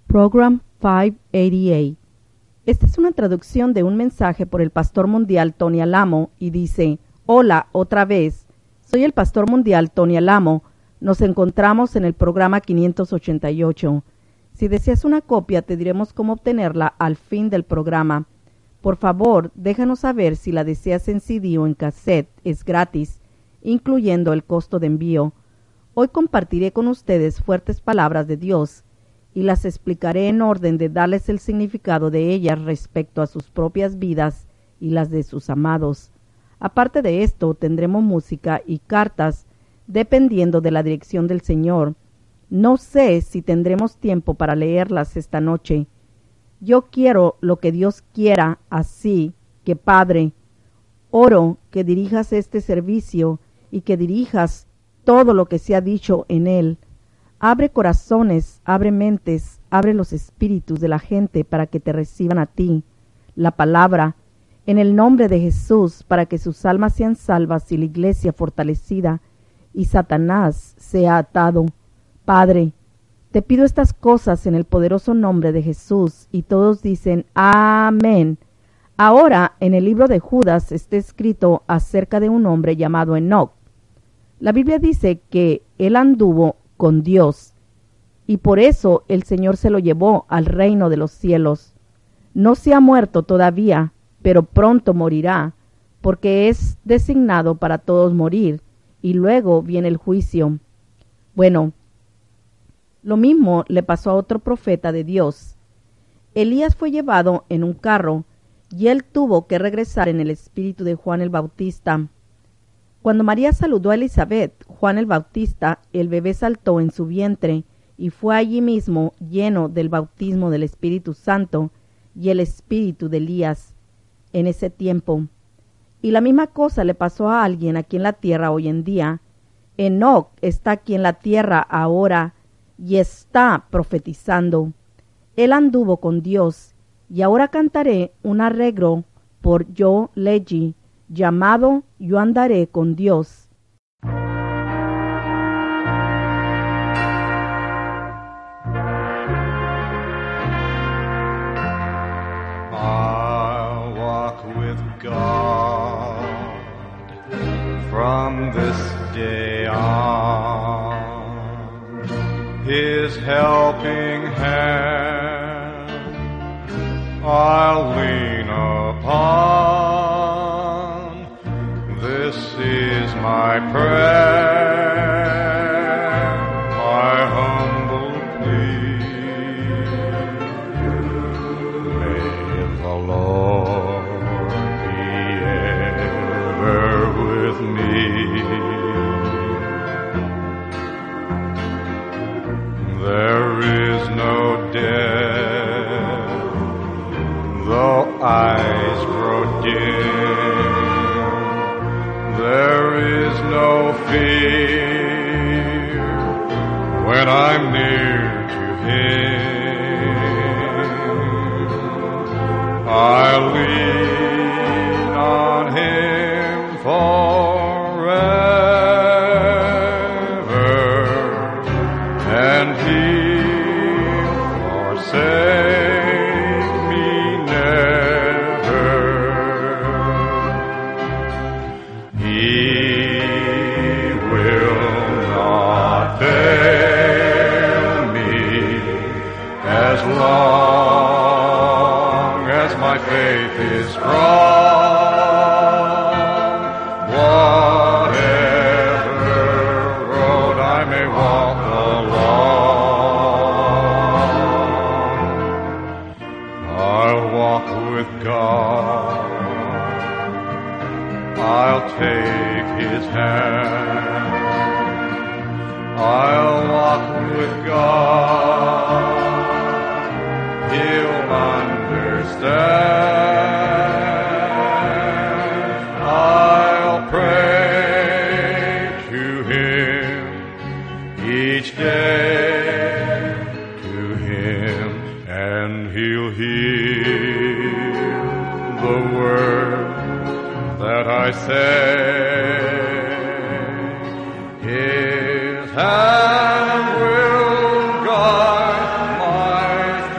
Program 588. Esta es una traducción de un mensaje por el pastor mundial Tony Alamo y dice: Hola, otra vez. Soy el pastor mundial Tony Alamo. Nos encontramos en el programa 588. Si deseas una copia, te diremos cómo obtenerla al fin del programa. Por favor, déjanos saber si la deseas en CD o en cassette. Es gratis, incluyendo el costo de envío. Hoy compartiré con ustedes fuertes palabras de Dios y las explicaré en orden de darles el significado de ellas respecto a sus propias vidas y las de sus amados. Aparte de esto, tendremos música y cartas dependiendo de la dirección del Señor. No sé si tendremos tiempo para leerlas esta noche. Yo quiero lo que Dios quiera, así que, Padre, oro que dirijas este servicio y que dirijas todo lo que se ha dicho en él. Abre corazones, abre mentes, abre los espíritus de la gente para que te reciban a ti, la palabra, en el nombre de Jesús, para que sus almas sean salvas y la iglesia fortalecida y Satanás sea atado. Padre, te pido estas cosas en el poderoso nombre de Jesús, y todos dicen amén. Ahora, en el libro de Judas está escrito acerca de un hombre llamado Enoc. La Biblia dice que él anduvo con Dios, y por eso el Señor se lo llevó al reino de los cielos. No se ha muerto todavía, pero pronto morirá, porque es designado para todos morir, y luego viene el juicio. Bueno, lo mismo le pasó a otro profeta de Dios. Elías fue llevado en un carro, y él tuvo que regresar en el espíritu de Juan el Bautista. Cuando María saludó a Elizabeth, Juan el Bautista, el bebé saltó en su vientre y fue allí mismo lleno del bautismo del Espíritu Santo y el espíritu de Elías en ese tiempo. Y la misma cosa le pasó a alguien aquí en la tierra hoy en día. Enoc está aquí en la tierra ahora y está profetizando. Él anduvo con Dios, y ahora cantaré un arreglo por Joe Legge llamado Yo andaré con Dios. I'll walk with God from this day on. His helping hand I'll lean upon. This is my prayer, my humble plea. May the Lord be ever with me. There is no death, though eyes grow dim. There is no fear when I'm near to Him. I lean on Him forever, and He'll forsake me never. He will not fail me as long as my faith is strong. Whatever road I may walk along, I'll walk with God. I'll take His hand. I'll walk with God. He'll understand. I'll pray to Him each day, to Him, and He'll hear the word that I say. His hand will guide my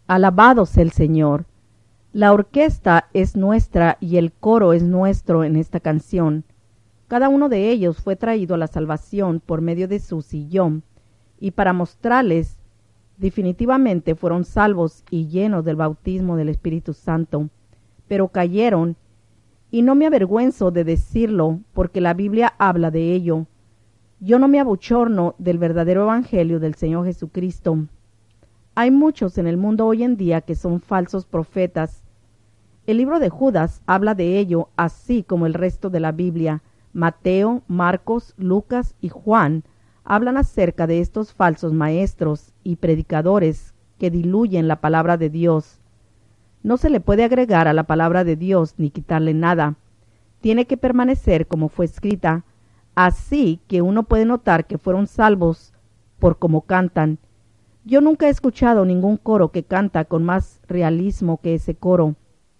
Alabado sea el Señor. La orquesta es nuestra y el coro es nuestro en esta canción. Cada uno de ellos fue traído a la salvación por medio de Suzy y John, y para mostrarles definitivamente fueron salvos y llenos del bautismo del Espíritu Santo, pero cayeron, y no me avergüenzo de decirlo porque la Biblia habla de ello. Yo no me abochorno del verdadero evangelio del Señor Jesucristo. Hay muchos en el mundo hoy en día que son falsos profetas. El libro de Judas habla de ello, así como el resto de la Biblia. Mateo, Marcos, Lucas y Juan hablan acerca de estos falsos maestros y predicadores que diluyen la palabra de Dios. No se le puede agregar a la palabra de Dios ni quitarle nada. Tiene que permanecer como fue escrita, así que uno puede notar que fueron salvos por cómo cantan. Yo nunca he escuchado ningún coro que canta con más realismo que ese coro.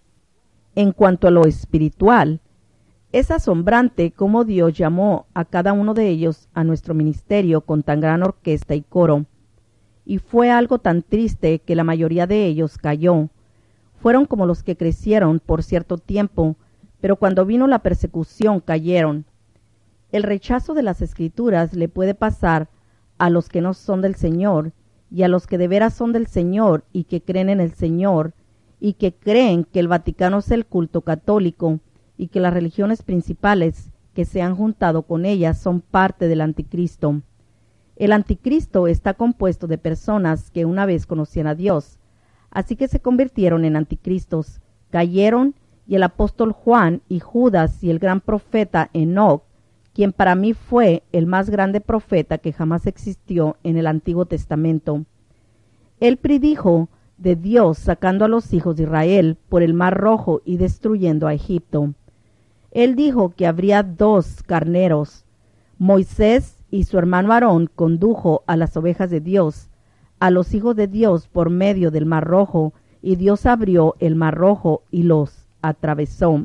En cuanto a lo espiritual, es asombrante cómo Dios llamó a cada uno de ellos a nuestro ministerio con tan gran orquesta y coro. Y fue algo tan triste que la mayoría de ellos cayó. Fueron como los que crecieron por cierto tiempo, pero cuando vino la persecución cayeron. El rechazo de las Escrituras le puede pasar a los que no son del Señor, y a los que de veras son del Señor y que creen en el Señor, y que creen que el Vaticano es el culto católico, y que las religiones principales que se han juntado con ellas son parte del anticristo. El anticristo está compuesto de personas que una vez conocían a Dios, así que se convirtieron en anticristos, cayeron, y el apóstol Juan y Judas y el gran profeta Enoc, quien para mí fue el más grande profeta que jamás existió en el Antiguo Testamento. Él predijo de Dios sacando a los hijos de Israel por el Mar Rojo y destruyendo a Egipto. Él dijo que habría 2 carneros. Moisés y su hermano Aarón condujo a las ovejas de Dios, a los hijos de Dios por medio del Mar Rojo, y Dios abrió el Mar Rojo y los atravesó.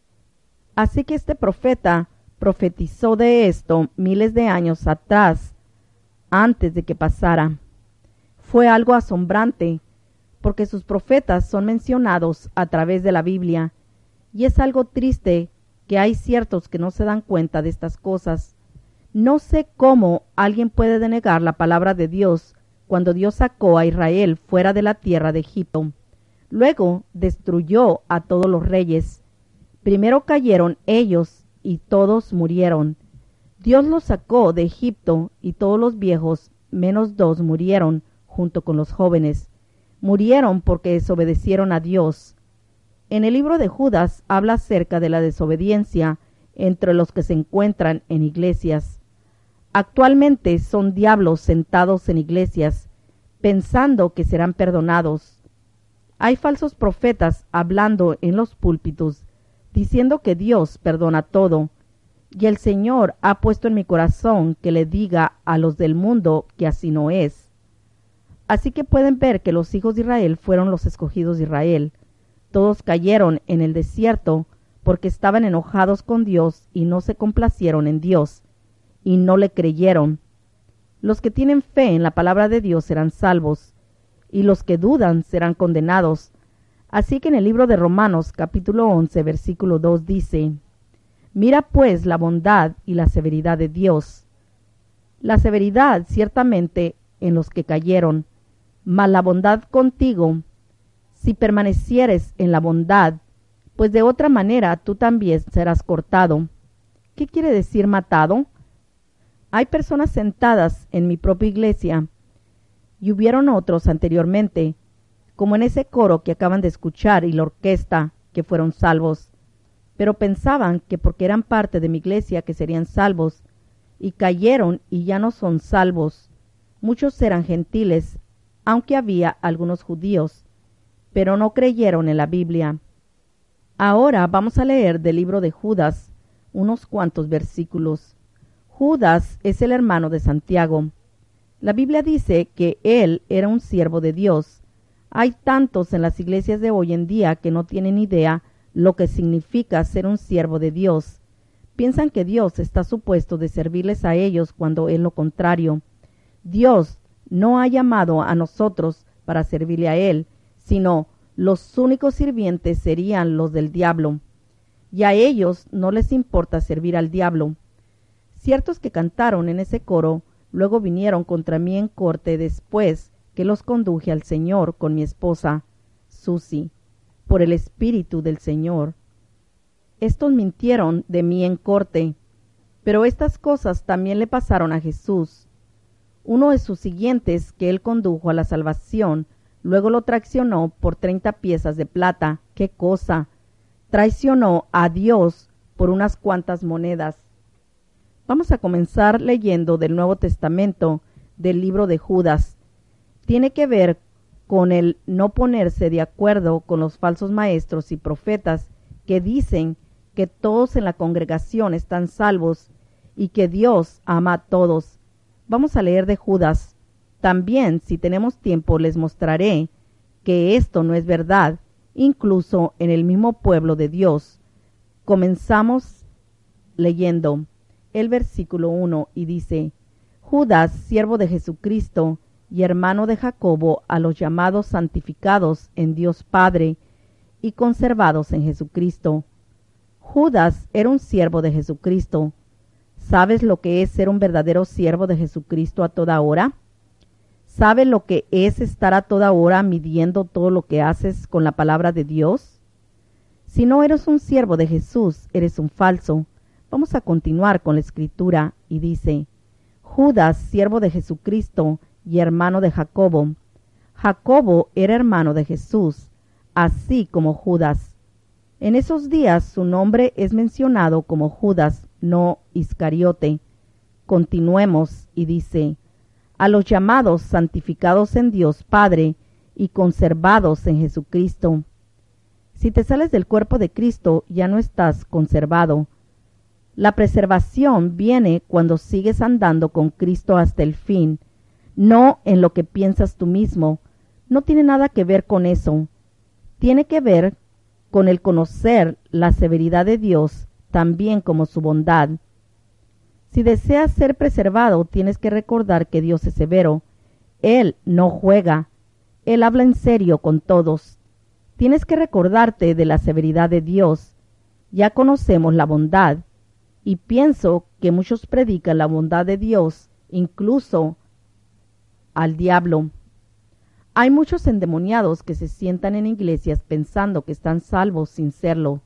Así que este profeta profetizó de esto miles de años atrás, antes de que pasara. Fue algo asombrante, porque sus profetas son mencionados a través de la Biblia, y es algo triste que hay ciertos que no se dan cuenta de estas cosas. No sé cómo alguien puede denegar la palabra de Dios cuando Dios sacó a Israel fuera de la tierra de Egipto. Luego destruyó a todos los reyes. Primero cayeron ellos y todos murieron. Dios los sacó de Egipto y todos los viejos, menos 2, murieron junto con los jóvenes. Murieron porque desobedecieron a Dios. En el libro de Judas habla acerca de la desobediencia entre los que se encuentran en iglesias. Actualmente son diablos sentados en iglesias, pensando que serán perdonados. Hay falsos profetas hablando en los púlpitos, diciendo que Dios perdona todo, y el Señor ha puesto en mi corazón que le diga a los del mundo que así no es. Así que pueden ver que los hijos de Israel fueron los escogidos de Israel. Todos cayeron en el desierto porque estaban enojados con Dios y no se complacieron en Dios, y no le creyeron. Los que tienen fe en la palabra de Dios serán salvos, y los que dudan serán condenados. Así que en el libro de Romanos capítulo 11 versículo 2 dice: Mira pues la bondad y la severidad de Dios. La severidad ciertamente en los que cayeron, mas la bondad contigo, si permanecieres en la bondad, pues de otra manera tú también serás cortado. ¿Qué quiere decir matado? Hay personas sentadas en mi propia iglesia, y hubieron otros anteriormente, como en ese coro que acaban de escuchar y la orquesta, que fueron salvos, pero pensaban que porque eran parte de mi iglesia que serían salvos, y cayeron y ya no son salvos. Muchos eran gentiles, aunque había algunos judíos, pero no creyeron en la Biblia. Ahora vamos a leer del libro de Judas unos cuantos versículos. Judas es el hermano de Santiago. La Biblia dice que él era un siervo de Dios. Hay tantos en las iglesias de hoy en día que no tienen idea lo que significa ser un siervo de Dios. Piensan que Dios está supuesto de servirles a ellos cuando es lo contrario. Dios no ha llamado a nosotros para servirle a Él, sino los únicos sirvientes serían los del diablo, y a ellos no les importa servir al diablo. Ciertos que cantaron en ese coro luego vinieron contra mí en corte después que los conduje al Señor con mi esposa, Susi, por el Espíritu del Señor. Estos mintieron de mí en corte, pero estas cosas también le pasaron a Jesús. Uno de sus siguientes que él condujo a la salvación, luego lo traicionó por 30 piezas de plata. ¡Qué cosa! Traicionó a Dios por unas cuantas monedas. Vamos a comenzar leyendo del Nuevo Testamento, del libro de Judas. Tiene que ver con el no ponerse de acuerdo con los falsos maestros y profetas que dicen que todos en la congregación están salvos y que Dios ama a todos. Vamos a leer de Judas. También, si tenemos tiempo, les mostraré que esto no es verdad, incluso en el mismo pueblo de Dios. Comenzamos leyendo el versículo 1 y dice: Judas, siervo de Jesucristo y hermano de Jacobo, a los llamados santificados en Dios Padre y conservados en Jesucristo. Judas era un siervo de Jesucristo. ¿Sabes lo que es ser un verdadero siervo de Jesucristo a toda hora? ¿Sabes lo que es estar a toda hora midiendo todo lo que haces con la palabra de Dios? Si no eres un siervo de Jesús, eres un falso. Vamos a continuar con la escritura y dice: Judas, siervo de Jesucristo y hermano de Jacobo. Jacobo era hermano de Jesús, así como Judas. En esos días su nombre es mencionado como Judas, no Iscariote. Continuemos y dice: a los llamados santificados en Dios Padre y conservados en Jesucristo. Si te sales del cuerpo de Cristo, ya no estás conservado. La preservación viene cuando sigues andando con Cristo hasta el fin, no en lo que piensas tú mismo. No tiene nada que ver con eso. Tiene que ver con el conocer la severidad de Dios, también como su bondad. Si deseas ser preservado, tienes que recordar que Dios es severo. Él no juega. Él habla en serio con todos. Tienes que recordarte de la severidad de Dios. Ya conocemos la bondad. Y pienso que muchos predican la bondad de Dios, incluso al diablo. Hay muchos endemoniados que se sientan en iglesias pensando que están salvos sin serlo,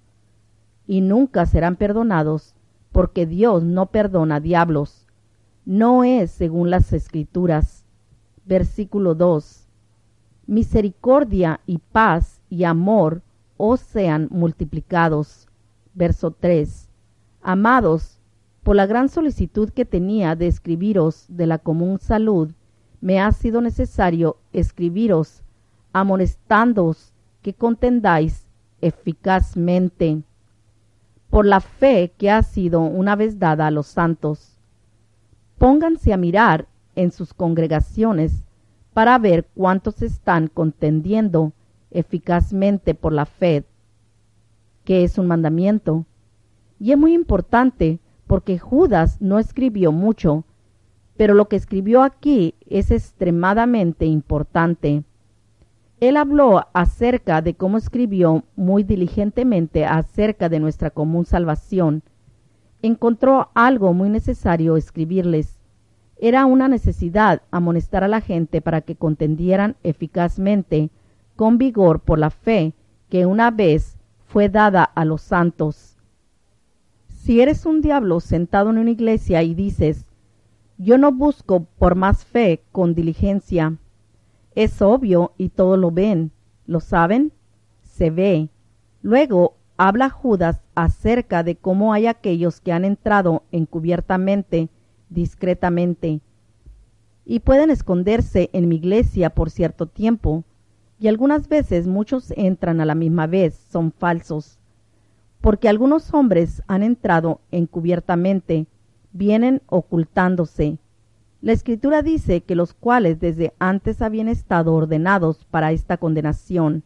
y nunca serán perdonados, porque Dios no perdona diablos. No es según las Escrituras. Versículo 2. Misericordia y paz y amor os sean multiplicados. Verso 3. Amados, por la gran solicitud que tenía de escribiros de la común salud, me ha sido necesario escribiros, amonestándoos que contendáis eficazmente por la fe que ha sido una vez dada a los santos. Pónganse a mirar en sus congregaciones para ver cuántos están contendiendo eficazmente por la fe, que es un mandamiento. Y es muy importante porque Judas no escribió mucho, pero lo que escribió aquí es extremadamente importante. Él habló acerca de cómo escribió muy diligentemente acerca de nuestra común salvación. Encontró algo muy necesario escribirles. Era una necesidad amonestar a la gente para que contendieran eficazmente, con vigor por la fe que una vez fue dada a los santos. Si eres un diablo sentado en una iglesia y dices: yo no busco por más fe con diligencia, es obvio y todos lo ven, ¿lo saben? Se ve. Luego habla Judas acerca de cómo hay aquellos que han entrado encubiertamente, discretamente, y pueden esconderse en mi iglesia por cierto tiempo, y algunas veces muchos entran a la misma vez, son falsos, porque algunos hombres han entrado encubiertamente, vienen ocultándose. La Escritura dice que los cuales desde antes habían estado ordenados para esta condenación,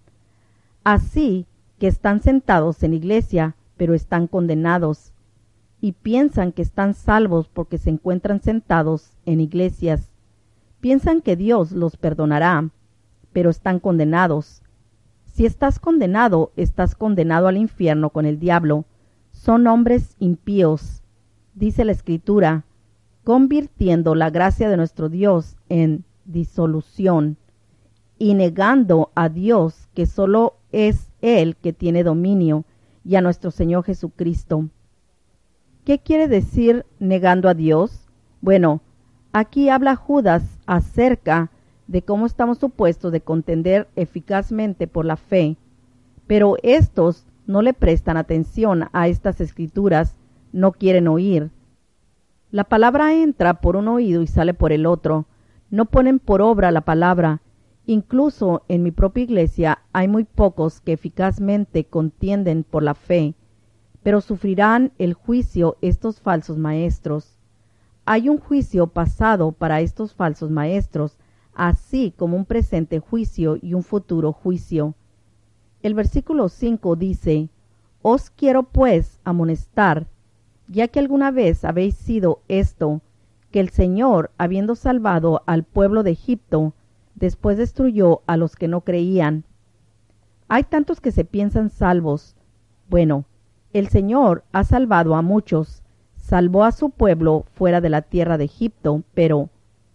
así que están sentados en iglesia, pero están condenados, y piensan que están salvos porque se encuentran sentados en iglesias. Piensan que Dios los perdonará, pero están condenados. Si estás condenado al infierno con el diablo. Son hombres impíos, dice la Escritura, convirtiendo la gracia de nuestro Dios en disolución y negando a Dios, que solo es Él que tiene dominio, y a nuestro Señor Jesucristo. ¿Qué quiere decir negando a Dios? Bueno, aquí habla Judas acerca de cómo estamos supuestos de contender eficazmente por la fe, pero estos no le prestan atención a estas escrituras, no quieren oír. La palabra entra por un oído y sale por el otro, no ponen por obra la palabra. Incluso en mi propia iglesia hay muy pocos que eficazmente contienden por la fe, pero sufrirán el juicio estos falsos maestros. Hay un juicio pasado para estos falsos maestros, así como un presente juicio y un futuro juicio. El versículo 5 dice: Os quiero pues amonestar, ya que alguna vez habéis sido esto, que el Señor, habiendo salvado al pueblo de Egipto, después destruyó a los que no creían. Hay tantos que se piensan salvos. Bueno, el Señor ha salvado a muchos, salvó a su pueblo fuera de la tierra de Egipto, pero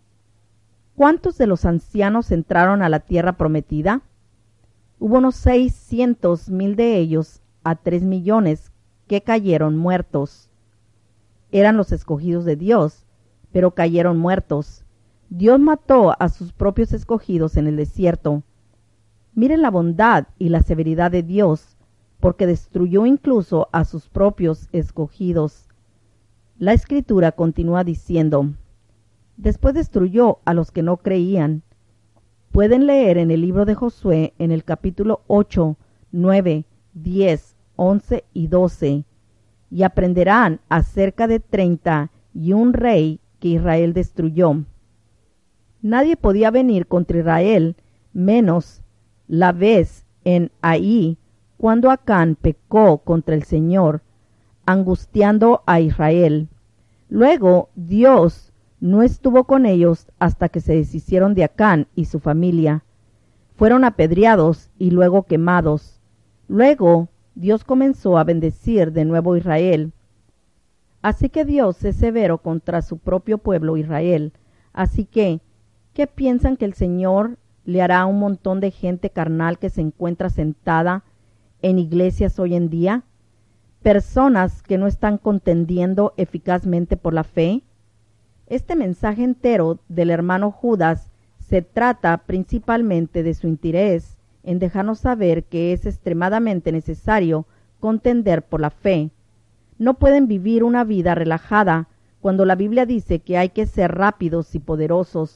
¿cuántos de los ancianos entraron a la tierra prometida? Hubo unos 600,000 de ellos a 3 millones que cayeron muertos. Eran los escogidos de Dios, pero cayeron muertos. Dios mató a sus propios escogidos en el desierto. Miren la bondad y la severidad de Dios, porque destruyó incluso a sus propios escogidos. La Escritura continúa diciendo: después destruyó a los que no creían. Pueden leer en el libro de Josué, en el capítulo 8, 9, 10, 11 y 12, y aprenderán acerca de 31 rey que Israel destruyó. Nadie podía venir contra Israel, menos la vez en Ahí, cuando Acán pecó contra el Señor, angustiando a Israel. Luego Dios no estuvo con ellos hasta que se deshicieron de Acán y su familia. Fueron apedreados y luego quemados. Luego Dios comenzó a bendecir de nuevo a Israel. Así que Dios es severo contra su propio pueblo Israel. Así que, ¿qué piensan que el Señor le hará a un montón de gente carnal que se encuentra sentada en iglesias hoy en día? ¿Personas que no están contendiendo eficazmente por la fe? Este mensaje entero del hermano Judas se trata principalmente de su interés en dejarnos saber que es extremadamente necesario contender por la fe. No pueden vivir una vida relajada cuando la Biblia dice que hay que ser rápidos y poderosos,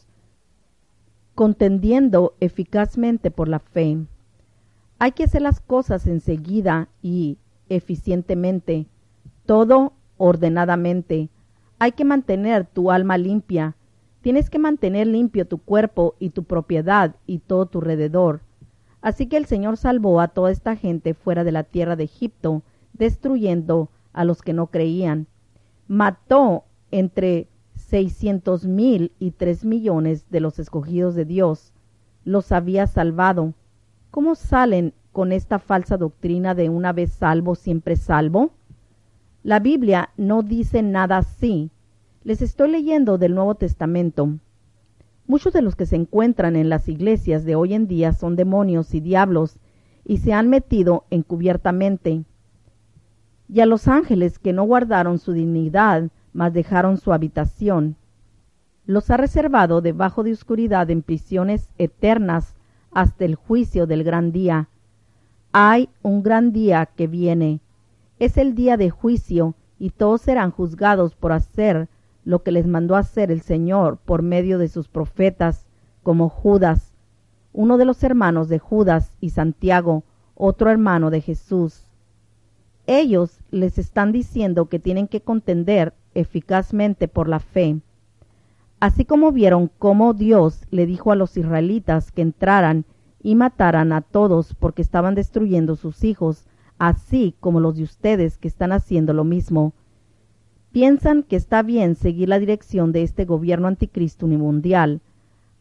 contendiendo eficazmente por la fe. Hay que hacer las cosas enseguida y eficientemente, todo ordenadamente. Hay que mantener tu alma limpia. Tienes que mantener limpio tu cuerpo y tu propiedad y todo tu alrededor. Así que el Señor salvó a toda esta gente fuera de la tierra de Egipto, destruyendo a los que no creían. Mató entre 600,000 y 3 millones de los escogidos de Dios. Los había salvado. ¿Cómo salen con esta falsa doctrina de una vez salvo, siempre salvo? La Biblia no dice nada así. Les estoy leyendo del Nuevo Testamento. Muchos de los que se encuentran en las iglesias de hoy en día son demonios y diablos y se han metido encubiertamente. Y a los ángeles que no guardaron su dignidad, mas dejaron su habitación, los ha reservado debajo de oscuridad en prisiones eternas hasta el juicio del gran día. Hay un gran día que viene. Es el día de juicio, y todos serán juzgados por hacer lo que les mandó hacer el Señor por medio de sus profetas, como Judas, uno de los hermanos de Judas, y Santiago, otro hermano de Jesús. Ellos les están diciendo que tienen que contender eficazmente por la fe. Así como vieron cómo Dios le dijo a los israelitas que entraran y mataran a todos porque estaban destruyendo sus hijos, así como los de ustedes que están haciendo lo mismo. Piensan que está bien seguir la dirección de este gobierno anticristo unimundial.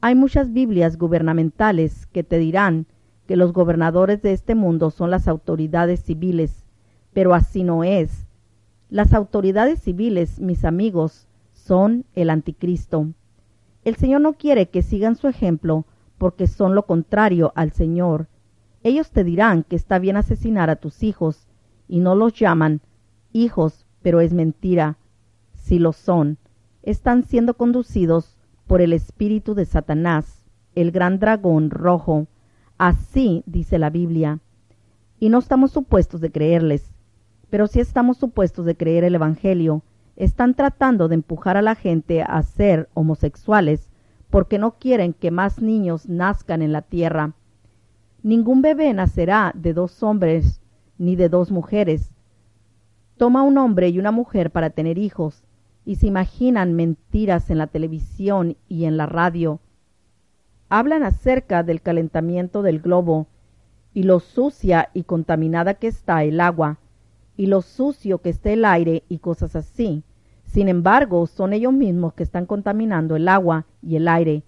Hay muchas Biblias gubernamentales que te dirán que los gobernadores de este mundo son las autoridades civiles, pero así no es. Las autoridades civiles, mis amigos, son el anticristo. El Señor no quiere que sigan su ejemplo porque son lo contrario al Señor. Ellos te dirán que está bien asesinar a tus hijos y no los llaman hijos, pero es mentira. Si lo son, están siendo conducidos por el espíritu de Satanás, el gran dragón rojo. Así dice la Biblia. Y no estamos supuestos de creerles, pero sí estamos supuestos de creer el Evangelio. Están tratando de empujar a la gente a ser homosexuales porque no quieren que más niños nazcan en la tierra. Ningún bebé nacerá de 2 hombres ni de 2 mujeres. Toma un hombre y una mujer para tener hijos, y se imaginan mentiras en la televisión y en la radio. Hablan acerca del calentamiento del globo, y lo sucia y contaminada que está el agua, y lo sucio que está el aire y cosas así. Sin embargo, son ellos mismos que están contaminando el agua y el aire.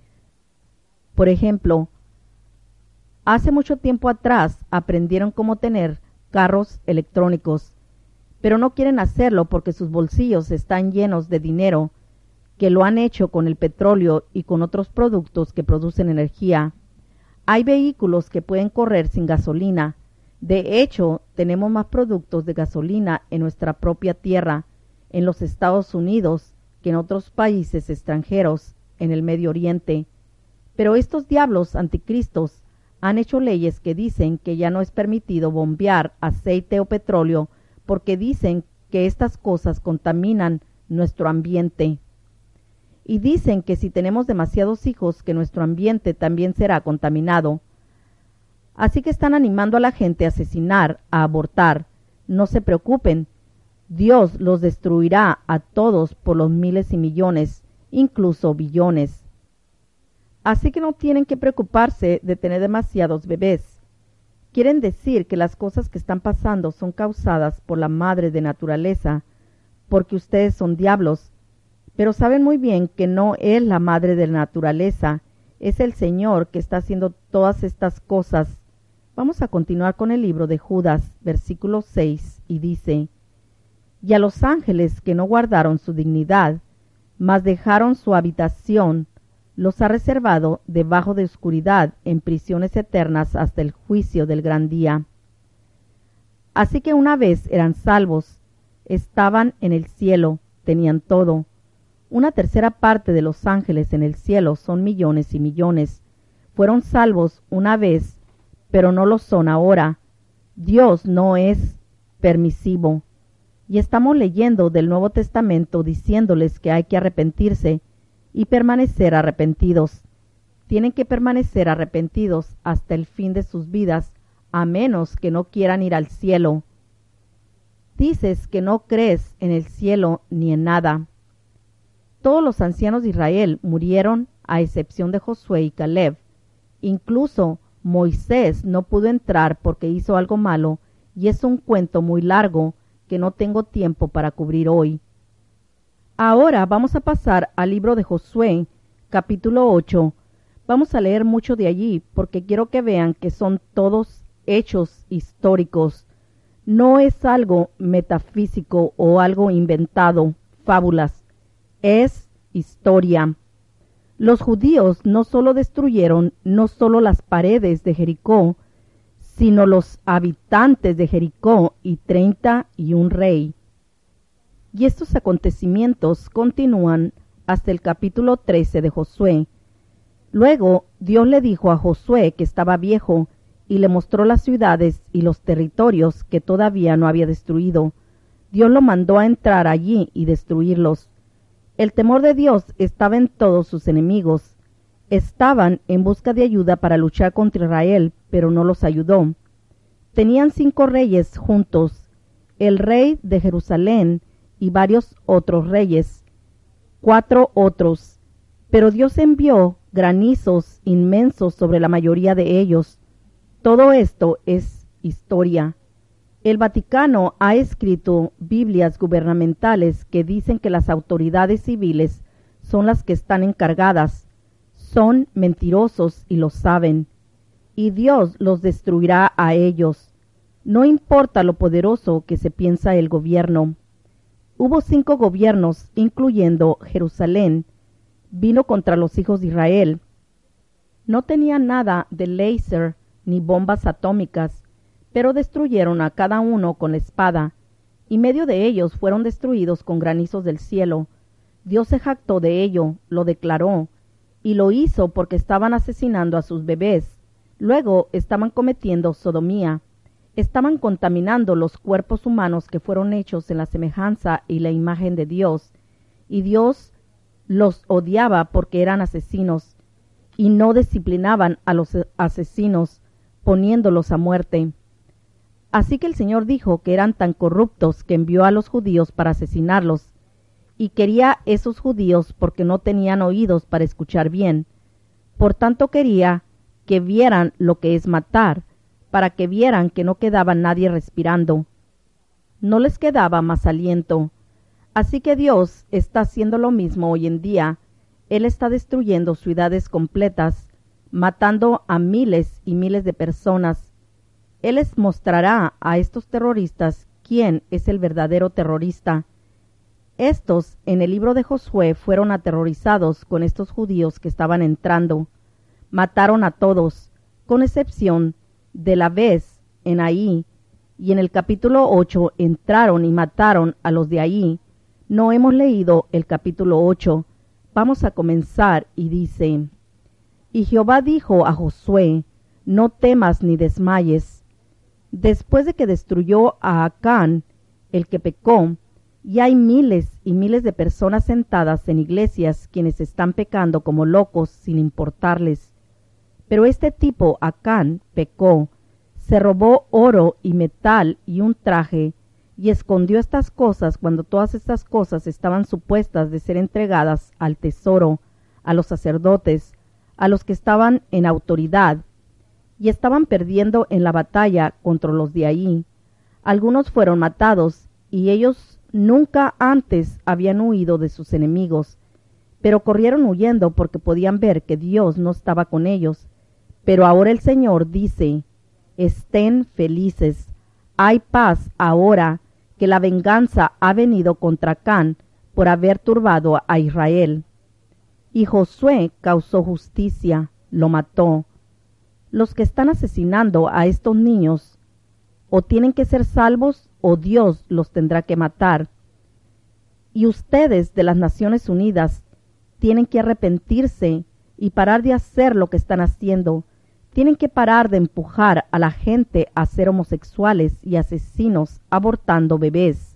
Por ejemplo, hace mucho tiempo atrás aprendieron cómo tener carros electrónicos, pero no quieren hacerlo porque sus bolsillos están llenos de dinero, que lo han hecho con el petróleo y con otros productos que producen energía. Hay vehículos que pueden correr sin gasolina. De hecho, tenemos más productos de gasolina en nuestra propia tierra, en los Estados Unidos, que en otros países extranjeros, en el Medio Oriente. Pero estos diablos anticristos han hecho leyes que dicen que ya no es permitido bombear aceite o petróleo porque dicen que estas cosas contaminan nuestro ambiente. Y dicen que si tenemos demasiados hijos, que nuestro ambiente también será contaminado. Así que están animando a la gente a asesinar, a abortar. No se preocupen, Dios los destruirá a todos por los miles y millones, incluso billones. Así que no tienen que preocuparse de tener demasiados bebés. Quieren decir que las cosas que están pasando son causadas por la madre de naturaleza, porque ustedes son diablos, pero saben muy bien que no es la madre de la naturaleza, es el Señor que está haciendo todas estas cosas. Vamos a continuar con el libro de Judas, versículo 6, y dice: Y a los ángeles que no guardaron su dignidad, mas dejaron su habitación, los ha reservado debajo de oscuridad en prisiones eternas hasta el juicio del gran día. Así que una vez eran salvos, estaban en el cielo, tenían todo. 1/3 parte de los ángeles en el cielo son millones y millones. Fueron salvos una vez, pero no lo son ahora. Dios no es permisivo. Y estamos leyendo del Nuevo Testamento diciéndoles que hay que arrepentirse y permanecer arrepentidos. Tienen que permanecer arrepentidos hasta el fin de sus vidas, a menos que no quieran ir al cielo. Dices que no crees en el cielo ni en nada. Todos los ancianos de Israel murieron a excepción de Josué y Caleb. Incluso Moisés no pudo entrar porque hizo algo malo, y es un cuento muy largo que no tengo tiempo para cubrir hoy. Ahora vamos a pasar al libro de Josué, capítulo 8. Vamos a leer mucho de allí porque quiero que vean que son todos hechos históricos. No es algo metafísico o algo inventado, fábulas. Es historia. Los judíos no solo destruyeron no solo las paredes de Jericó, sino los habitantes de Jericó y 31 rey. Y estos acontecimientos continúan hasta el capítulo 13 de Josué. Luego Dios le dijo a Josué que estaba viejo y le mostró las ciudades y los territorios que todavía no había destruido. Dios lo mandó a entrar allí y destruirlos. El temor de Dios estaba en todos sus enemigos. Estaban en busca de ayuda para luchar contra Israel, pero no los ayudó. Tenían 5 reyes juntos, el rey de Jerusalén y varios otros reyes, 4 otros, pero Dios envió granizos inmensos sobre la mayoría de ellos. Todo esto es historia. El Vaticano ha escrito Biblias gubernamentales que dicen que las autoridades civiles son las que están encargadas. Son mentirosos y lo saben, y Dios los destruirá a ellos. No importa lo poderoso que se piensa el gobierno. Hubo 5 gobiernos, incluyendo Jerusalén, vino contra los hijos de Israel. No tenían nada de láser ni bombas atómicas, pero destruyeron a cada uno con la espada, y medio de ellos fueron destruidos con granizos del cielo. Dios se jactó de ello, lo declaró, y lo hizo porque estaban asesinando a sus bebés. Luego estaban cometiendo sodomía. Estaban contaminando los cuerpos humanos que fueron hechos en la semejanza y la imagen de Dios, y Dios los odiaba porque eran asesinos, y no disciplinaban a los asesinos, poniéndolos a muerte. Así que el Señor dijo que eran tan corruptos que envió a los judíos para asesinarlos, y quería esos judíos porque no tenían oídos para escuchar bien. Por tanto quería que vieran lo que es matar, para que vieran que no quedaba nadie respirando. No les quedaba más aliento. Así que Dios está haciendo lo mismo hoy en día. Él está destruyendo ciudades completas, matando a miles y miles de personas. Él les mostrará a estos terroristas quién es el verdadero terrorista. Estos, en el libro de Josué, fueron aterrorizados con estos judíos que estaban entrando. Mataron a todos, con excepción de la vez en Ahí, y en el capítulo 8 entraron y mataron a los de Ahí. No hemos leído el capítulo 8. Vamos a comenzar y dice: Y Jehová dijo a Josué: No temas ni desmayes. Después de que destruyó a Acán, el que pecó, y hay miles y miles de personas sentadas en iglesias quienes están pecando como locos sin importarles. Pero este tipo, Acán, pecó, se robó oro y metal y un traje, y escondió estas cosas cuando todas estas cosas estaban supuestas de ser entregadas al tesoro, a los sacerdotes, a los que estaban en autoridad, y estaban perdiendo en la batalla contra los de Ahí. Algunos fueron matados, y ellos nunca antes habían huido de sus enemigos, pero corrieron huyendo porque podían ver que Dios no estaba con ellos. Pero ahora el Señor dice: Estén felices, hay paz ahora, que la venganza ha venido contra Acán por haber turbado a Israel. Y Josué causó justicia, lo mató. Los que están asesinando a estos niños o tienen que ser salvos o Dios los tendrá que matar. Y ustedes de las Naciones Unidas tienen que arrepentirse y parar de hacer lo que están haciendo. Tienen que parar de empujar a la gente a ser homosexuales y asesinos abortando bebés.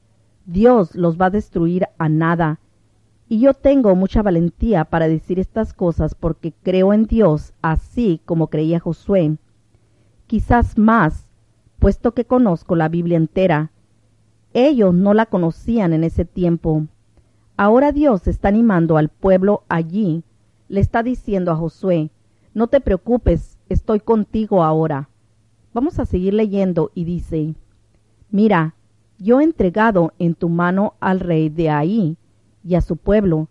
Dios los va a destruir a nada. Y yo tengo mucha valentía para decir estas cosas porque creo en Dios así como creía Josué. Quizás más, puesto que conozco la Biblia entera. Ellos no la conocían en ese tiempo. Ahora Dios está animando al pueblo allí. Le está diciendo a Josué: No te preocupes, estoy contigo ahora. Vamos a seguir leyendo y dice: Mira, yo he entregado en tu mano al rey de Ahí, y a su pueblo,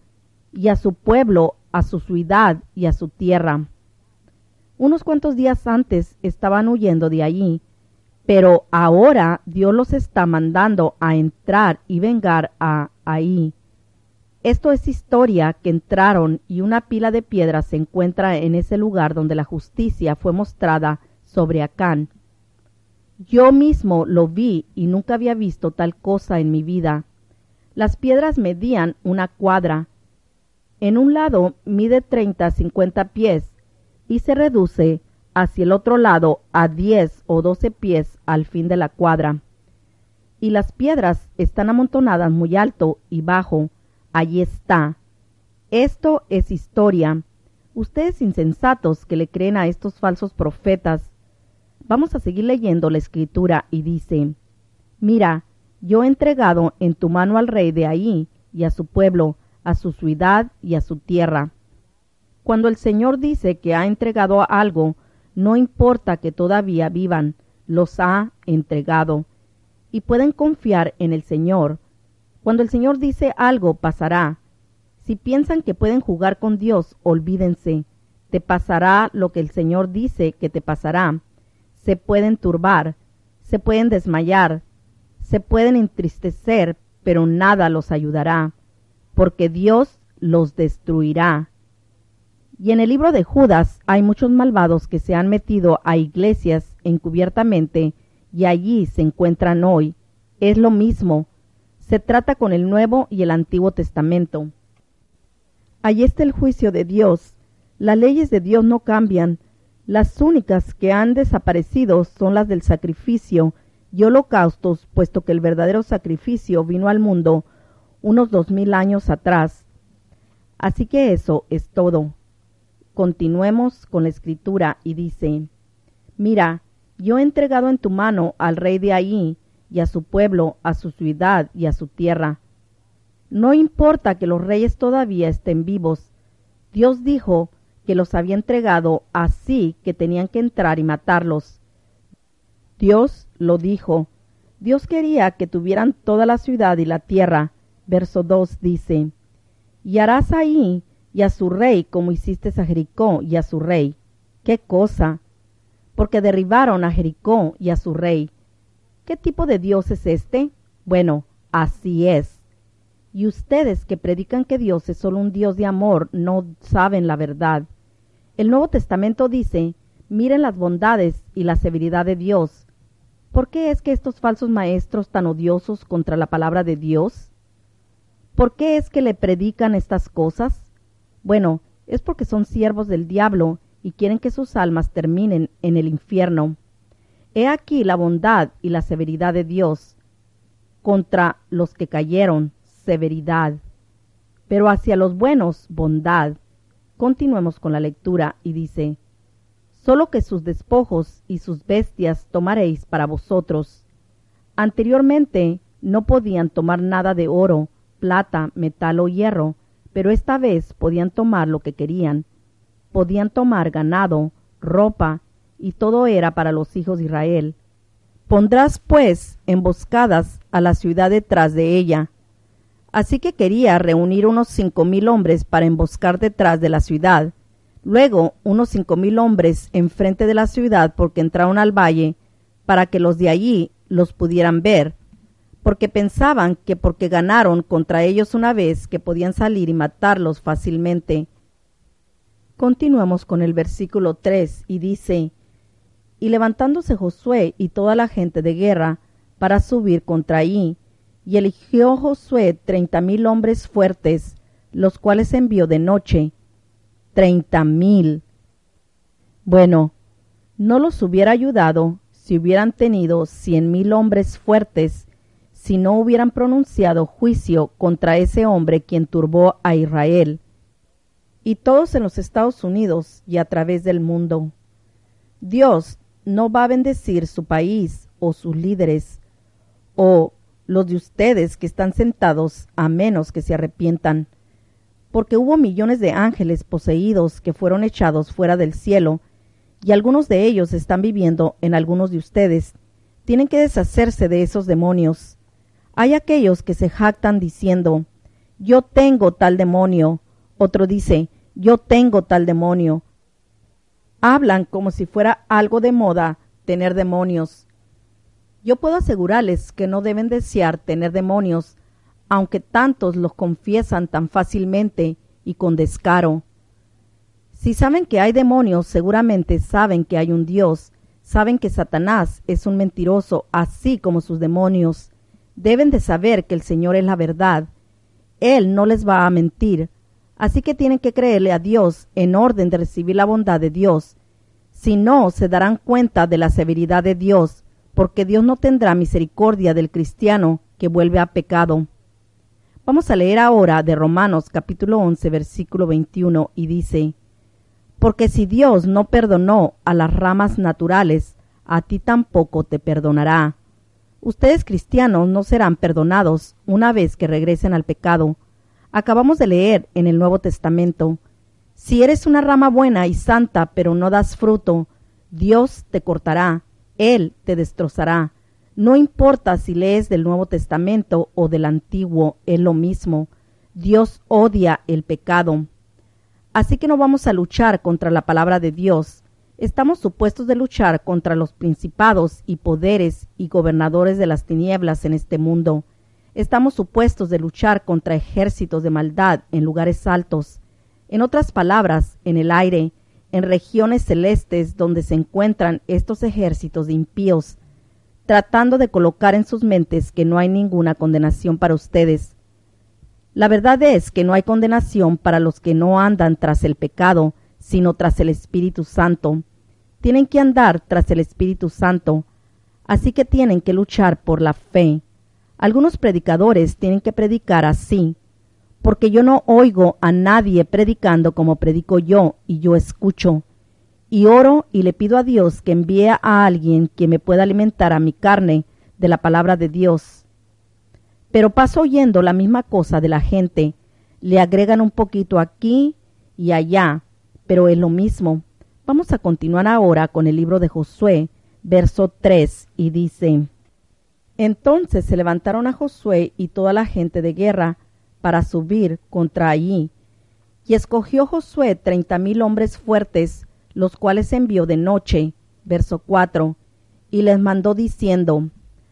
a su ciudad y a su tierra. Unos cuantos días antes estaban huyendo de allí, pero ahora Dios los está mandando a entrar y vengar a Ahí. Esto es historia que entraron y una pila de piedras se encuentra en ese lugar donde la justicia fue mostrada sobre Acán. Yo mismo lo vi y nunca había visto tal cosa en mi vida. Las piedras medían 1 cuadra. En un lado mide 30 a 50 pies y se reduce hacia el otro lado a 10 o 12 pies al fin de la cuadra. Y las piedras están amontonadas muy alto y bajo. Allí está. Esto es historia. Ustedes insensatos que le creen a estos falsos profetas. Vamos a seguir leyendo la escritura y dice: Mira, yo he entregado en tu mano al rey de Ahí y a su pueblo, a su ciudad y a su tierra. Cuando el Señor dice que ha entregado algo, no importa que todavía vivan, los ha entregado. Y pueden confiar en el Señor. Cuando el Señor dice algo pasará. Si piensan que pueden jugar con Dios, olvídense. Te pasará lo que el Señor dice que te pasará. Se pueden turbar, se pueden desmayar, se pueden entristecer, pero nada los ayudará, porque Dios los destruirá. Y en el libro de Judas hay muchos malvados que se han metido a iglesias encubiertamente y allí se encuentran hoy. Es lo mismo. Se trata con el Nuevo y el Antiguo Testamento. Allí está el juicio de Dios. Las leyes de Dios no cambian. Las únicas que han desaparecido son las del sacrificio y holocaustos, puesto que el verdadero sacrificio vino al mundo unos 2000 años atrás. Así que eso es todo. Continuemos con la escritura y dice: Mira, yo he entregado en tu mano al rey de allí y a su pueblo, a su ciudad y a su tierra. No importa que los reyes todavía estén vivos. Dios dijo que los había entregado, así que tenían que entrar y matarlos. Dios lo dijo. Dios quería que tuvieran toda la ciudad y la tierra. Verso 2 dice: Y harás ahí y a su rey como hiciste a Jericó y a su rey. ¿Qué cosa? Porque derribaron a Jericó y a su rey. ¿Qué tipo de Dios es este? Bueno, así es. Y ustedes que predican que Dios es solo un Dios de amor no saben la verdad. El Nuevo Testamento dice: miren las bondades y la severidad de Dios. ¿Por qué es que estos falsos maestros tan odiosos contra la palabra de Dios? ¿Por qué es que le predican estas cosas? Bueno, es porque son siervos del diablo y quieren que sus almas terminen en el infierno. He aquí la bondad y la severidad de Dios. Contra los que cayeron, severidad. Pero hacia los buenos, bondad. Continuemos con la lectura y dice: Solo que sus despojos y sus bestias tomaréis para vosotros. Anteriormente no podían tomar nada de oro, plata, metal o hierro, pero esta vez podían tomar lo que querían. Podían tomar ganado, ropa, y todo era para los hijos de Israel. Pondrás pues emboscadas a la ciudad detrás de ella. Así que quería reunir unos 5000 hombres para emboscar detrás de la ciudad. Luego unos 5000 hombres enfrente de la ciudad, porque entraron al valle, para que los de allí los pudieran ver, porque pensaban que porque ganaron contra ellos una vez, que podían salir y matarlos fácilmente. Continuamos con el versículo 3 y dice: Y levantándose Josué y toda la gente de guerra para subir contra allí, y eligió Josué 30,000 hombres fuertes, los cuales envió de noche. 30,000. Bueno, no los hubiera ayudado si hubieran tenido 100,000 hombres fuertes, si no hubieran pronunciado juicio contra ese hombre quien turbó a Israel. Y todos en los Estados Unidos y a través del mundo. Dios no va a bendecir su país o sus líderes o los de ustedes que están sentados, a menos que se arrepientan, porque hubo millones de ángeles poseídos que fueron echados fuera del cielo, y algunos de ellos están viviendo en algunos de ustedes. Tienen que deshacerse de esos demonios. Hay aquellos que se jactan diciendo: yo tengo tal demonio. Otro dice: yo tengo tal demonio. Hablan como si fuera algo de moda tener demonios. Yo puedo asegurarles que no deben desear tener demonios, aunque tantos los confiesan tan fácilmente y con descaro. Si saben que hay demonios, seguramente saben que hay un Dios, saben que Satanás es un mentiroso, así como sus demonios. Deben de saber que el Señor es la verdad. Él no les va a mentir, así que tienen que creerle a Dios en orden de recibir la bondad de Dios. Si no, se darán cuenta de la severidad de Dios, porque Dios no tendrá misericordia del cristiano que vuelve a pecado. Vamos a leer ahora de Romanos capítulo 11, versículo 21, y dice: Porque si Dios no perdonó a las ramas naturales, a ti tampoco te perdonará. Ustedes cristianos no serán perdonados una vez que regresen al pecado. Acabamos de leer en el Nuevo Testamento: si eres una rama buena y santa, pero no das fruto, Dios te cortará, Él te destrozará. No importa si lees del Nuevo Testamento o del Antiguo, es lo mismo. Dios odia el pecado. Así que no vamos a luchar contra la palabra de Dios. Estamos supuestos de luchar contra los principados y poderes y gobernadores de las tinieblas en este mundo. Estamos supuestos de luchar contra ejércitos de maldad en lugares altos. En otras palabras, en el aire, en regiones celestes donde se encuentran estos ejércitos de impíos, tratando de colocar en sus mentes que no hay ninguna condenación para ustedes. La verdad es que no hay condenación para los que no andan tras el pecado, sino tras el Espíritu Santo. Tienen que andar tras el Espíritu Santo, así que tienen que luchar por la fe. Algunos predicadores tienen que predicar así, porque yo no oigo a nadie predicando como predico yo, y yo escucho. Y oro y le pido a Dios que envíe a alguien que me pueda alimentar a mi carne de la palabra de Dios. Pero paso oyendo la misma cosa de la gente. Le agregan un poquito aquí y allá, pero es lo mismo. Vamos a continuar ahora con el libro de Josué, verso 3, y dice: Entonces se levantaron a Josué y toda la gente de guerra para subir contra allí. Y escogió Josué 30,000 hombres fuertes, los cuales envió de noche, verso 4, y les mandó diciendo: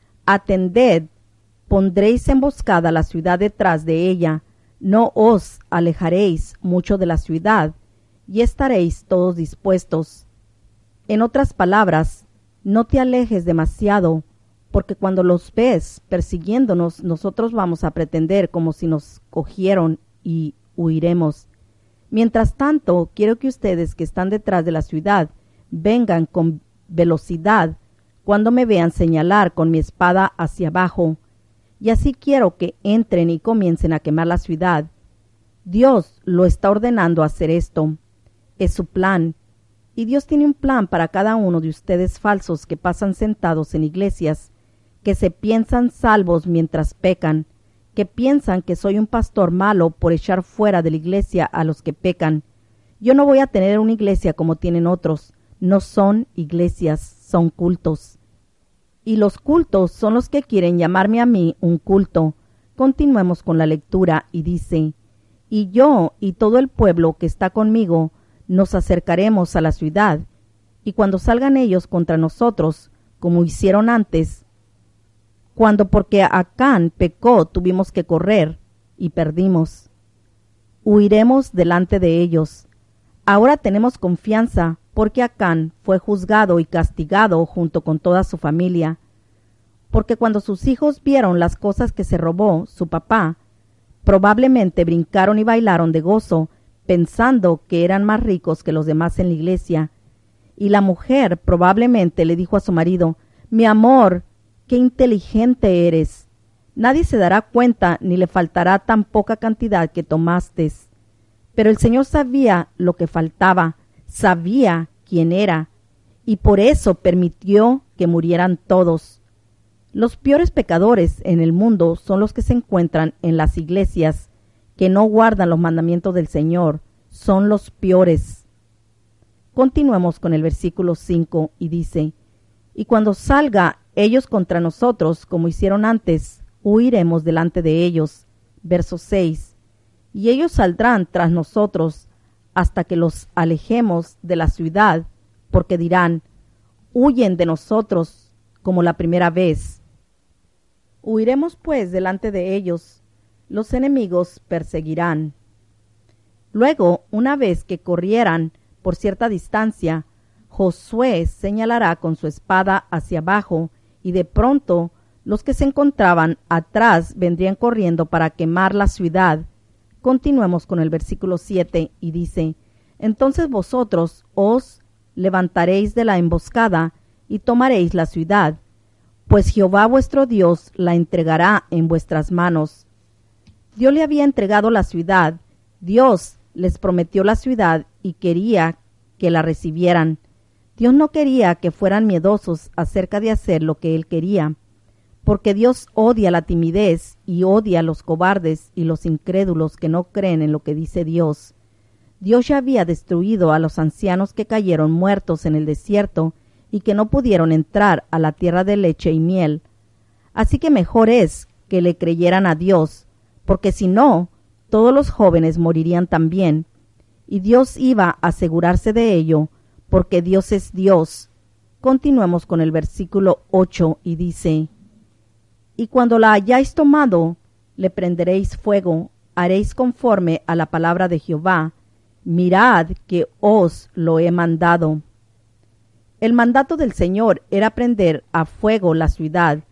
Atended, pondréis emboscada la ciudad detrás de ella, no os alejaréis mucho de la ciudad, y estaréis todos dispuestos. En otras palabras, no te alejes demasiado, porque cuando los ves persiguiéndonos, nosotros vamos a pretender como si nos cogieron y huiremos. Mientras tanto, quiero que ustedes que están detrás de la ciudad vengan con velocidad cuando me vean señalar con mi espada hacia abajo, y así quiero que entren y comiencen a quemar la ciudad. Dios lo está ordenando hacer esto. Es su plan. Y Dios tiene un plan para cada uno de ustedes falsos que pasan sentados en iglesias, que se piensan salvos mientras pecan, que piensan que soy un pastor malo por echar fuera de la iglesia a los que pecan. Yo no voy a tener una iglesia como tienen otros. No son iglesias, son cultos. Y los cultos son los que quieren llamarme a mí un culto. Continuemos con la lectura y dice: Y yo y todo el pueblo que está conmigo nos acercaremos a la ciudad, y cuando salgan ellos contra nosotros, como hicieron antes, cuando porque Acán pecó tuvimos que correr y perdimos, huiremos delante de ellos. Ahora tenemos confianza porque Acán fue juzgado y castigado junto con toda su familia, porque cuando sus hijos vieron las cosas que se robó su papá, probablemente brincaron y bailaron de gozo, pensando que eran más ricos que los demás en la iglesia. Y la mujer probablemente le dijo a su marido: Mi amor, qué inteligente eres. Nadie se dará cuenta ni le faltará tan poca cantidad que tomaste. Pero el Señor sabía lo que faltaba, sabía quién era, y por eso permitió que murieran todos. Los peores pecadores en el mundo son los que se encuentran en las iglesias, que no guardan los mandamientos del Señor. Son los peores. Continuemos con el versículo 5 y dice: Y cuando salga ellos contra nosotros, como hicieron antes, huiremos delante de ellos. Verso 6. Y ellos saldrán tras nosotros hasta que los alejemos de la ciudad, porque dirán: Huyen de nosotros como la primera vez. Huiremos pues delante de ellos. Los enemigos perseguirán. Luego, una vez que corrieran por cierta distancia, Josué señalará con su espada hacia abajo, y de pronto los que se encontraban atrás vendrían corriendo para quemar la ciudad. Continuemos con el versículo 7 y dice: Entonces vosotros os levantaréis de la emboscada y tomaréis la ciudad, pues Jehová vuestro Dios la entregará en vuestras manos. Dios le había entregado la ciudad. Dios les prometió la ciudad y quería que la recibieran. Dios no quería que fueran miedosos acerca de hacer lo que Él quería, porque Dios odia la timidez y odia a los cobardes y los incrédulos que no creen en lo que dice Dios. Dios ya había destruido a los ancianos que cayeron muertos en el desierto y que no pudieron entrar a la tierra de leche y miel. Así que mejor es que le creyeran a Dios, porque si no, todos los jóvenes morirían también, y Dios iba a asegurarse de ello, porque Dios es Dios. Continuemos con el versículo 8 y dice: y cuando la hayáis tomado, le prenderéis fuego, haréis conforme a la palabra de Jehová. Mirad que os lo he mandado. El mandato del Señor era prender a fuego la ciudad.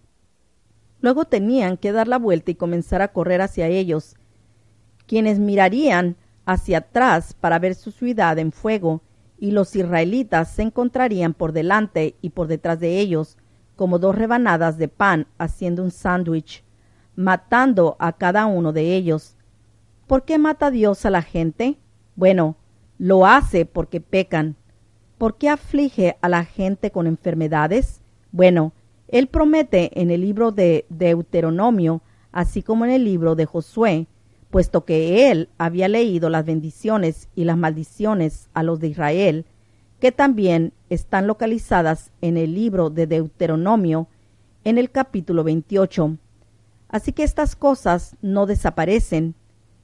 Luego tenían que dar la vuelta y comenzar a correr hacia ellos, quienes mirarían hacia atrás para ver su ciudad en fuego, y los israelitas se encontrarían por delante y por detrás de ellos, como dos rebanadas de pan haciendo un sándwich, matando a cada uno de ellos. ¿Por qué mata Dios a la gente? Bueno, lo hace porque pecan. ¿Por qué aflige a la gente con enfermedades? Bueno, Él promete en el libro de Deuteronomio, así como en el libro de Josué, puesto que Él había leído las bendiciones y las maldiciones a los de Israel, que también están localizadas en el libro de Deuteronomio, en el capítulo 28. Así que estas cosas no desaparecen.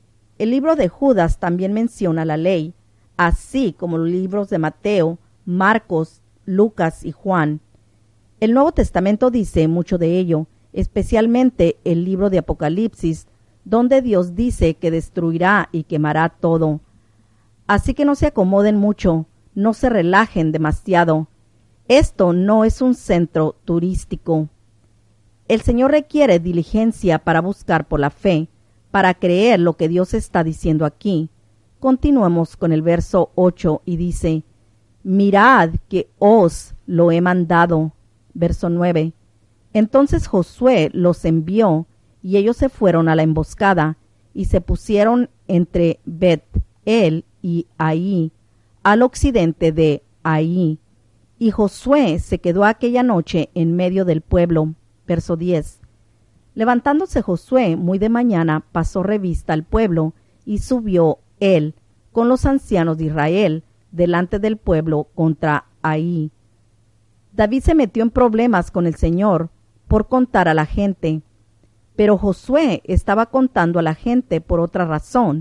El libro de Judas también menciona la ley, así como los libros de Mateo, Marcos, Lucas y Juan. El Nuevo Testamento dice mucho de ello, especialmente el libro de Apocalipsis, donde Dios dice que destruirá y quemará todo. Así que no se acomoden mucho, no se relajen demasiado. Esto no es un centro turístico. El Señor requiere diligencia para buscar por la fe, para creer lo que Dios está diciendo aquí. Continuemos con el verso 8 y dice: mirad que os lo he mandado. Verso 9. Entonces Josué los envió, y ellos se fueron a la emboscada, y se pusieron entre Bet-el y Ahí, al occidente de Ahí. Y Josué se quedó aquella noche en medio del pueblo. Verso 10. Levantándose Josué muy de mañana, pasó revista al pueblo, y subió él con los ancianos de Israel delante del pueblo contra Ahí. David se metió en problemas con el Señor por contar a la gente, pero Josué estaba contando a la gente por otra razón.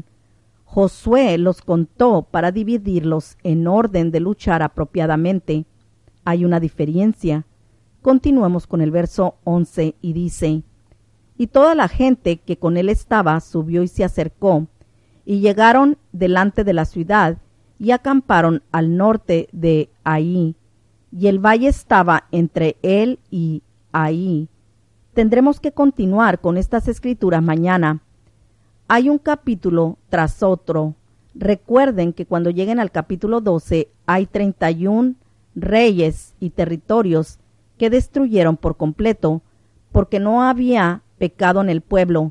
Josué los contó para dividirlos en orden de luchar apropiadamente. Hay una diferencia. Continuemos con el verso 11 y dice: y toda la gente que con él estaba subió y se acercó, y llegaron delante de la ciudad, y acamparon al norte de Ahí, y el valle estaba entre él y Ahí. Tendremos que continuar con estas escrituras mañana. Hay un capítulo tras otro. Recuerden que cuando lleguen al capítulo 12 hay 31 reyes y territorios que destruyeron por completo, porque no había pecado en el pueblo.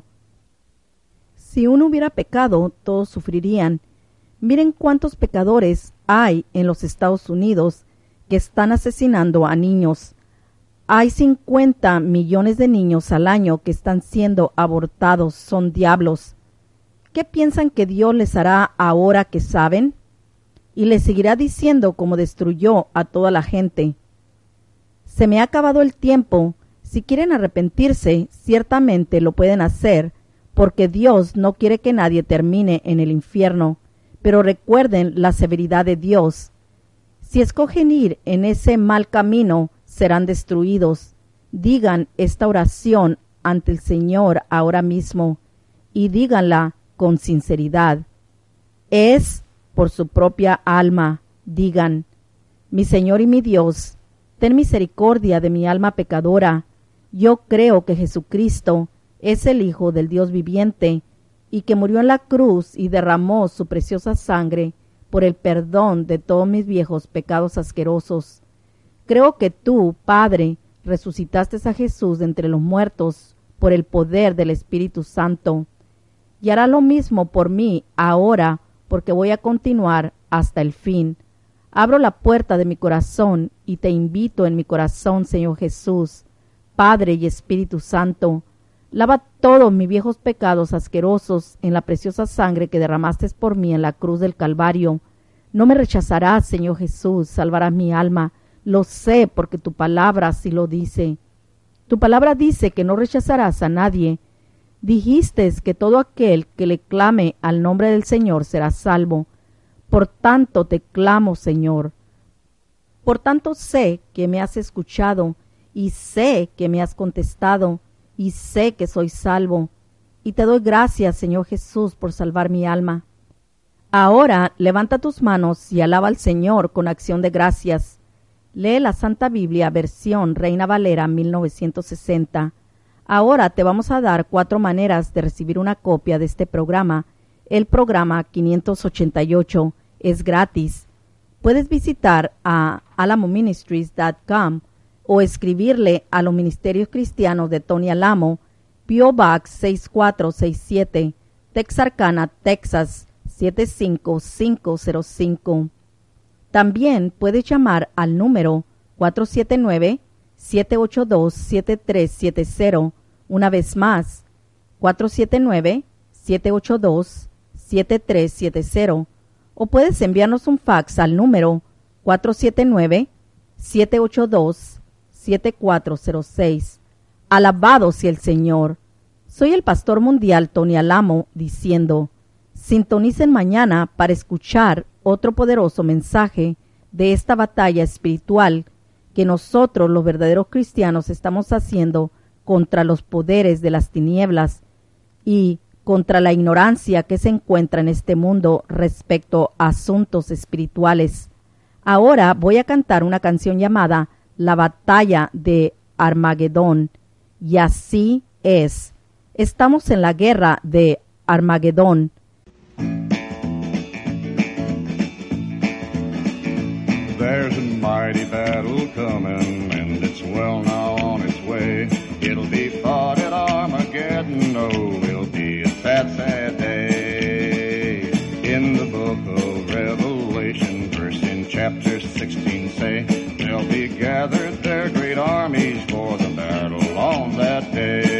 Si uno hubiera pecado, todos sufrirían. Miren cuántos pecadores hay en los Estados Unidos que están asesinando a niños. Hay 50 millones de niños al año que están siendo abortados. Son diablos. ¿Qué piensan que Dios les hará ahora que saben? Y les seguirá diciendo como destruyó a toda la gente. Se me ha acabado el tiempo. Si quieren arrepentirse, ciertamente lo pueden hacer, porque Dios no quiere que nadie termine en el infierno. Pero recuerden la severidad de Dios. Si escogen ir en ese mal camino, serán destruidos. Digan esta oración ante el Señor ahora mismo, y díganla con sinceridad. Es por su propia alma. Digan: mi Señor y mi Dios, ten misericordia de mi alma pecadora. Yo creo que Jesucristo es el Hijo del Dios viviente, y que murió en la cruz y derramó su preciosa sangre por el perdón de todos mis viejos pecados asquerosos. Creo que tú, Padre, resucitaste a Jesús de entre los muertos por el poder del Espíritu Santo, y hará lo mismo por mí ahora, porque voy a continuar hasta el fin. Abro la puerta de mi corazón y te invito en mi corazón, Señor Jesús, Padre y Espíritu Santo. Lava todos mis viejos pecados asquerosos en la preciosa sangre que derramaste por mí en la cruz del Calvario. No me rechazarás, Señor Jesús, salvarás mi alma. Lo sé porque tu palabra así lo dice. Tu palabra dice que no rechazarás a nadie. Dijiste que todo aquel que le clame al nombre del Señor será salvo. Por tanto te clamo, Señor. Por tanto sé que me has escuchado, y sé que me has contestado, y sé que soy salvo. Y te doy gracias, Señor Jesús, por salvar mi alma. Ahora levanta tus manos y alaba al Señor con acción de gracias. Lee la Santa Biblia, versión Reina Valera 1960. Ahora te vamos a dar 4 maneras de recibir una copia de este programa. El programa 588 es gratis. Puedes visitar a alamoministries.com o escribirle a los Ministerios Cristianos de Tony Alamo, P.O. Box 6467, Texarkana, Texas 75505. También puedes llamar al número 479-782-7370. Una vez más, 479-782-7370. O puedes enviarnos un fax al número 479-782-7406. Alabado sea el Señor. Soy el pastor mundial Tony Alamo diciendo, sintonicen mañana para escuchar otro poderoso mensaje de esta batalla espiritual que nosotros los verdaderos cristianos estamos haciendo contra los poderes de las tinieblas y contra la ignorancia que se encuentra en este mundo respecto a asuntos espirituales. Ahora voy a cantar una canción llamada La Batalla de Armagedón. Y así es. Estamos en la guerra de Armagedón. There's a mighty battle coming, and it's well now on its way. It'll be fought at Armageddon, oh, it'll be a sad, sad day. In the book of Revelation, verse in chapter 16 say, they'll be gathered their great armies for the battle on that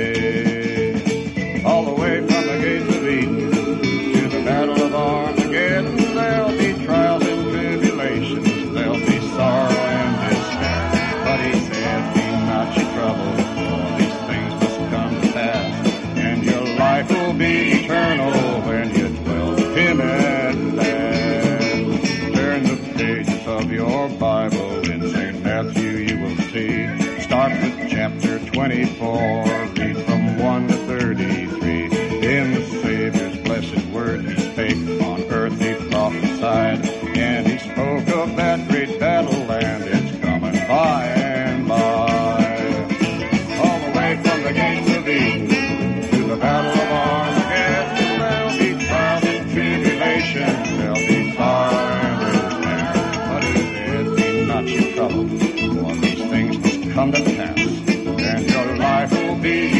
day. All the way from the gates of Eden to the battle of Armageddon, there'll be trials and tribulations. There'll be sorrow and despair, but he said, be not your trouble, for these things must come to pass, and your life will be eternal when you dwell with him at last. Turn the pages of your Bible in St. Matthew you will see. Start with chapter 24, read from 1 to 33. In the Savior's blessed word he spake, on earth he prophesied, and he spoke of that great battle, and it's coming by and by. All the way from the gates of Eden to the battle of Armageddon, there'll be trials and tribulations, there'll be sorrow and despair. But he said, be not your trouble, for these things must come to pass, and your life will be